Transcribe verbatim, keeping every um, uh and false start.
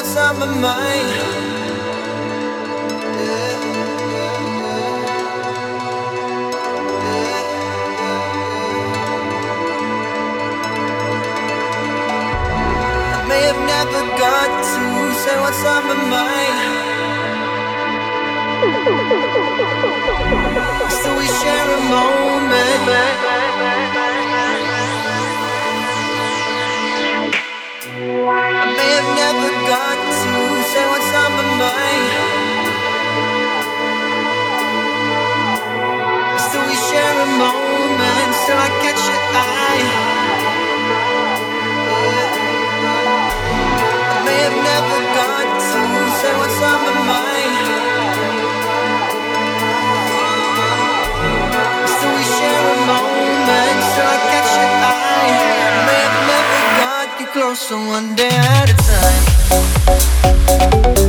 what's on my mind. I may have never got to say what's on my mind. Still we share a moment. I may have never got to say what's on my mind. Still we share a moment. Still I catch your eye. I may have never got to say what's on my mind. Still we share a moment. Still I catch your eye. I may have never got you closer one day at a time.